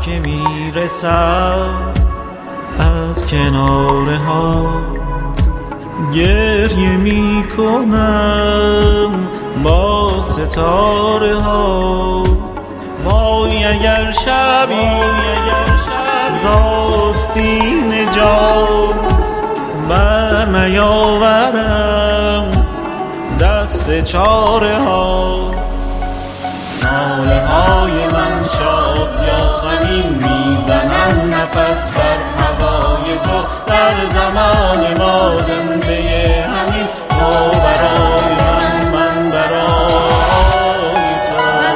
که میرسد از کناره ها، گریه میکنم با ستاره ها. وای اگر شبی زاستین جان بر نیاورم دست چاره ها. ناله های من شاد یا غمین میزنن نفس بر هوای تو، در زمان ما زنده همین، تو برای من برای تو.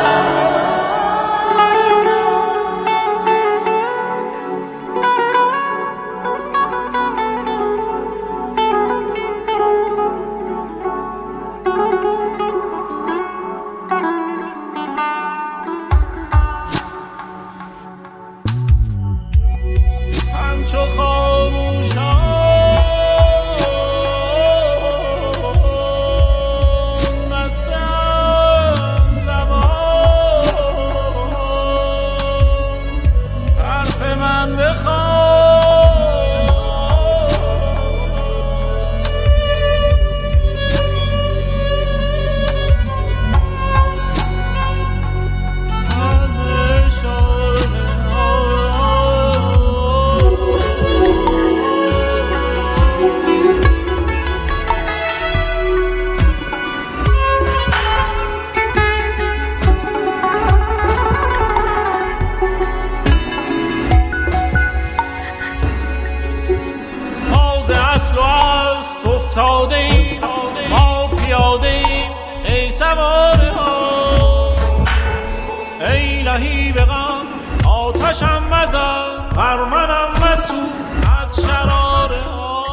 همچو خاموشان بستم زبان، حرف من بخوان. از اشاره اصل و اسب افتاده ایم، ما پیاده ایم ای سواره ها. ای لهی به غم آتشم مزن، بر منم مسوز از شراره ها.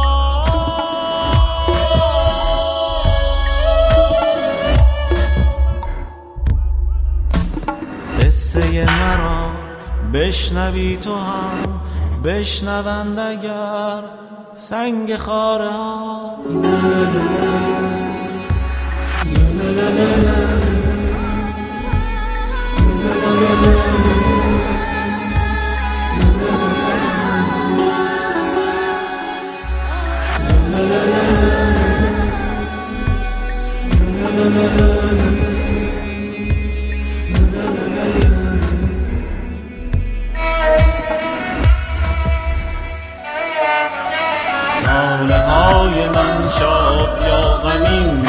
قصه مرا بشنوی تو هم، بشنوند اگر سنگ خاره ها. ناله های من شاد یا غمین